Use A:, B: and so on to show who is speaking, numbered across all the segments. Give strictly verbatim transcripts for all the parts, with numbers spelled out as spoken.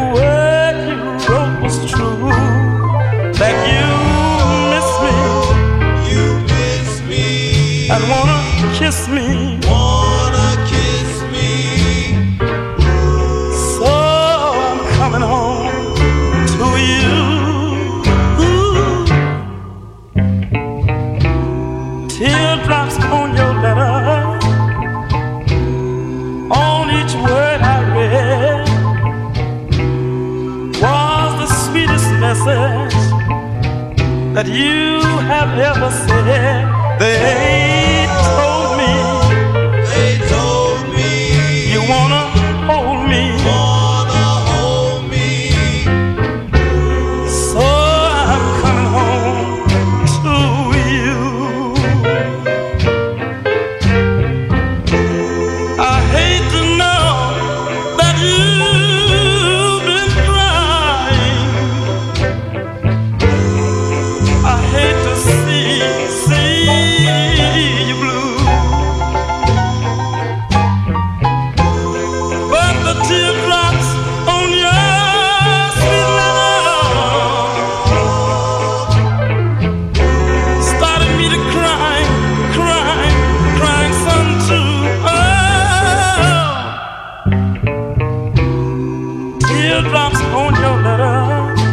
A: word you wrote was true, that you miss me,
B: you miss me,
A: and wanna kiss me,
B: wanna kiss me.
A: So I'm coming home to you. Teardrops on your letter, on each word I read, was the sweetest message that you have ever said. They told me,
B: they told me,
A: you wanna hold me,
B: wanna hold me.
A: so I'm coming home to you. I hate to know that you've been crying. I hate to see, see you blue. But the teardrops on your sweet letter started me to cry, crying, crying some too. Oh, teardrops on your letter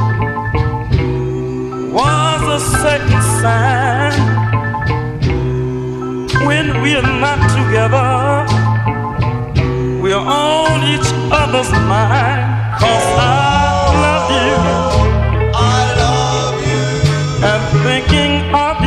A: was a certain sign when we are not together, we are on each other's mind. 'Cause I love you,
B: I love you,
A: and thinking of